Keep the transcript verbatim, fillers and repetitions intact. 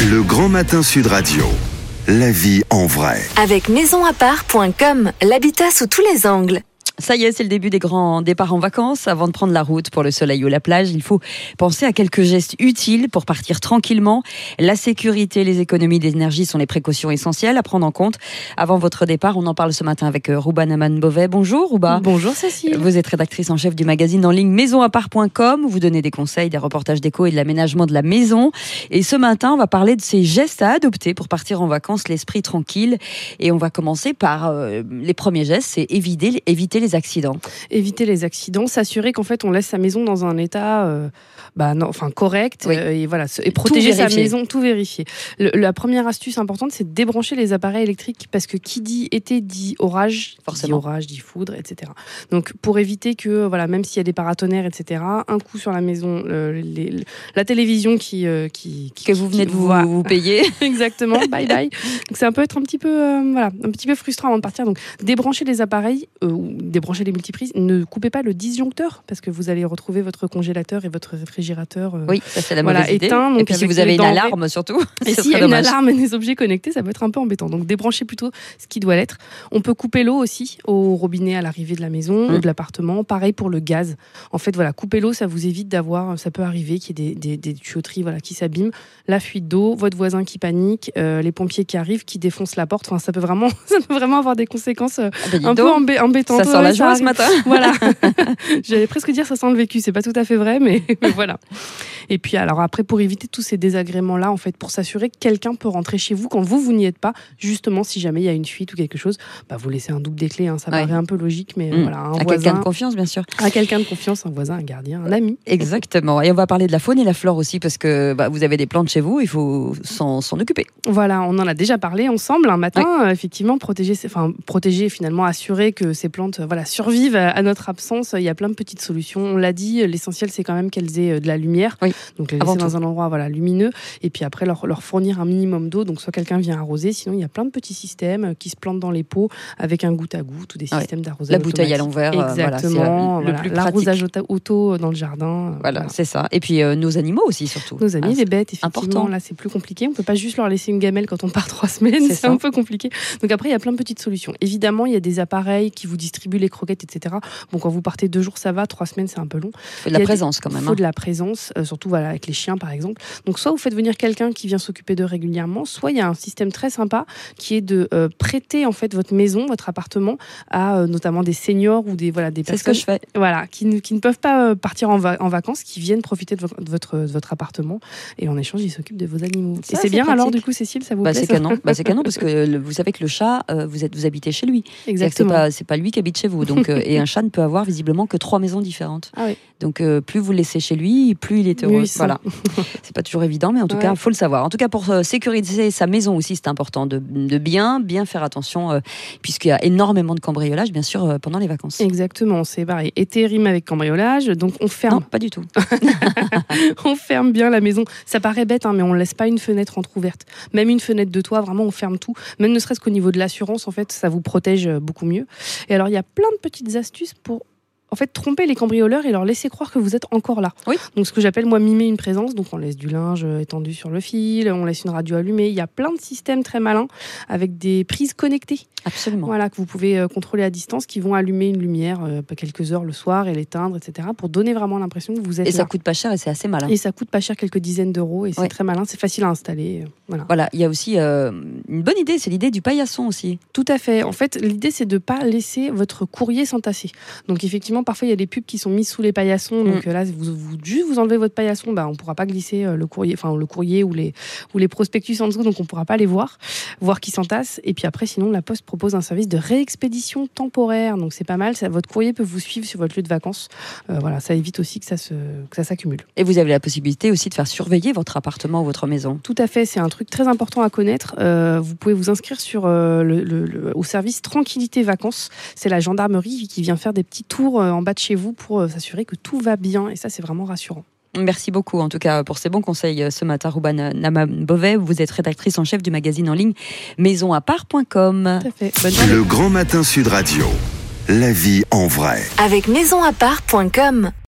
Le Grand Matin Sud Radio. La vie en vrai. Avec maison appart point com, l'habitat sous tous les angles. Ça y est, c'est le début des grands départs en vacances. Avant de prendre la route pour le soleil ou la plage, il faut penser à quelques gestes utiles pour partir tranquillement. La sécurité, les économies d'énergie sont les précautions essentielles à prendre en compte avant votre départ. On en parle ce matin avec Rouba Naman-Bovet. Bonjour Rouba. Bonjour Cécile. Vous êtes rédactrice en chef du magazine en ligne maison appart point com. Vous donnez des conseils, des reportages déco et de l'aménagement de la maison. Et ce matin, on va parler de ces gestes à adopter pour partir en vacances, l'esprit tranquille. Et on va commencer par euh, les premiers gestes, c'est éviter, éviter les accidents. Éviter les accidents, s'assurer qu'en fait on laisse sa maison dans un état euh, bah, non, enfin, correct, oui. euh, et, voilà, et protéger sa maison, tout vérifier. Le, la première astuce importante, c'est de débrancher les appareils électriques parce que qui dit été dit orage, forcément. dit orage, dit foudre, et cetera. Donc pour éviter que, voilà, même s'il y a des paratonnerres, et cetera, un coup sur la maison, euh, les, la télévision qui, euh, qui, qui que vous venez qui, de vous, voilà. vous payer. Exactement, bye bye. Donc ça peut être un petit peu, euh, voilà, un petit peu frustrant avant de partir. Donc débrancher les appareils euh, ou débrancher les multiprises. Ne coupez pas le disjoncteur parce que vous allez retrouver votre congélateur et votre réfrigérateur. Euh, oui, ça c'est la mauvaise voilà, idée. éteint, et puis si vous avez une alarme surtout. Et s'il y a dommage. Une alarme et des objets connectés, ça peut être un peu embêtant. Donc débranchez plutôt ce qui doit l'être. On peut couper l'eau aussi au robinet à l'arrivée de la maison mmh. ou de l'appartement. Pareil pour le gaz. En fait, voilà, couper l'eau, ça vous évite d'avoir, ça peut arriver qu'il y ait des, des, des tuyauteries voilà, qui s'abîment, la fuite d'eau, votre voisin qui panique, euh, les pompiers qui arrivent, qui défoncent la porte. Enfin, ça peut vraiment, ça peut vraiment avoir des conséquences euh, ah ben un peu embê- embêtantes. Ça sent la joie ce matin. Voilà. J'allais presque dire ça sent le vécu, c'est pas tout à fait vrai, mais, mais voilà. Et puis alors après, pour éviter tous ces désagréments-là, en fait, pour s'assurer que quelqu'un peut rentrer chez vous quand vous, vous n'y êtes pas, justement, si jamais il y a une fuite ou quelque chose, bah, vous laissez un double des clés, hein, ça ouais. paraît un peu logique, mais mmh. voilà. Un à voisin, quelqu'un de confiance, bien sûr. À quelqu'un de confiance, un voisin, un gardien, un ami. Exactement. Et on va parler de la faune et la flore aussi, parce que bah, vous avez des plantes chez vous, il faut s'en, s'en occuper. Voilà, on en a déjà parlé ensemble un matin, ouais. euh, effectivement, protéger, enfin, protéger, finalement, assurer que ces plantes voilà, survivent à notre absence. Il y a plein de petites solutions. On l'a dit, l'essentiel, c'est quand même qu'elles aient de la lumière. Oui. Donc, les laisser dans un endroit voilà, lumineux. Et puis après, leur, leur fournir un minimum d'eau. Donc, soit quelqu'un vient arroser. Sinon, il y a plein de petits systèmes qui se plantent dans les pots avec un goutte à goutte ou des systèmes ouais. d'arrosage. La bouteille à l'envers. Exactement. Voilà, voilà, le plus l'arrosage auto dans le jardin. Voilà, voilà. c'est ça. Et puis, euh, nos animaux aussi, surtout. Nos amis, ah, les bêtes, effectivement. Important. Là, c'est plus compliqué. On ne peut pas juste leur laisser une gamelle quand on part trois semaines. C'est, c'est un peu compliqué. Donc, après, il y a plein de petites solutions. Évidemment, il y a des appareils qui vous distribuent les croquettes, et cetera. Bon, quand vous partez deux jours, ça va. Trois semaines, c'est un peu long. Il faut de la présence quand même. Il faut hein. de la présence, euh, surtout voilà, avec les chiens par exemple. Donc soit vous faites venir quelqu'un qui vient s'occuper d'eux régulièrement, soit il y a un système très sympa qui est de euh, prêter en fait votre maison, votre appartement à euh, notamment des seniors ou des voilà des personnes. C'est ce que je fais. Voilà, qui ne, qui ne peuvent pas euh, partir en, va- en vacances, qui viennent profiter de votre, de votre, de votre appartement et en échange ils s'occupent de vos animaux. Ça, et c'est, c'est bien pratique. Alors du coup Cécile, ça vous bah, plaît c'est ça canon. Bah, c'est canon parce que le, vous savez que le chat, euh, vous êtes vous habitez chez lui. Exactement. C'est pas c'est pas lui qui habite chez vous. Donc euh, et un chat ne peut avoir visiblement que trois maisons différentes. Ah oui. Donc euh, plus vous le laissez chez lui, plus il est heureux. Oui, voilà. C'est pas toujours évident, mais en tout ouais. cas, il faut le savoir. En tout cas, pour euh, sécuriser sa maison aussi, c'est important de, de bien, bien faire attention, euh, puisqu'il y a énormément de cambriolage, bien sûr, euh, pendant les vacances. Exactement, c'est pareil. Été rime avec cambriolage, donc on ferme. Non, pas du tout. On ferme bien la maison. Ça paraît bête, hein, mais on ne laisse pas une fenêtre entrouverte. Même une fenêtre de toit, vraiment, on ferme tout. Même ne serait-ce qu'au niveau de l'assurance, en fait, ça vous protège beaucoup mieux. Et alors, il y a plein de petites astuces pour en fait, tromper les cambrioleurs et leur laisser croire que vous êtes encore là. Oui. Donc, ce que j'appelle, moi, mimer une présence. Donc, on laisse du linge étendu sur le fil, on laisse une radio allumée. Il y a plein de systèmes très malins avec des prises connectées. Absolument. Voilà, que vous pouvez euh, contrôler à distance, qui vont allumer une lumière euh, quelques heures le soir et l'éteindre, et cetera, pour donner vraiment l'impression que vous êtes et là. Et ça coûte pas cher et c'est assez malin. Et ça coûte pas cher, quelques dizaines d'euros, et c'est ouais. très malin, c'est facile à installer. Euh, voilà. Voilà, il y a aussi euh, une bonne idée, c'est l'idée du paillasson aussi. Tout à fait. En fait, l'idée, c'est de pas laisser votre courrier s'entasser. Donc, effectivement, parfois, il y a des pubs qui sont mises sous les paillassons. Donc mmh. euh, là, vous, vous, juste vous enlevez votre paillasson, bah, on ne pourra pas glisser euh, le courrier, enfin le courrier ou les, ou les prospectus en dessous, donc on ne pourra pas les voir, voir qu'ils s'entassent. Et puis après, sinon, la Poste propose un service de réexpédition temporaire. Donc, c'est pas mal. Ça, votre courrier peut vous suivre sur votre lieu de vacances. Euh, voilà, ça évite aussi que ça, se, que ça s'accumule. Et vous avez la possibilité aussi de faire surveiller votre appartement ou votre maison. Tout à fait. C'est un truc très important à connaître. Euh, vous pouvez vous inscrire sur, euh, le, le, le, au service Tranquillité Vacances. C'est la gendarmerie qui vient faire des petits tours euh, en bas de chez vous pour euh, s'assurer que tout va bien. Et ça, c'est vraiment rassurant. Merci beaucoup, en tout cas, pour ces bons conseils ce matin, Rouba Naman-Bovet. Vous êtes rédactrice en chef du magazine en ligne maison appart point com. Tout à fait. Bonne journée. Le Grand Matin Sud Radio. La vie en vrai. Avec maison appart point com.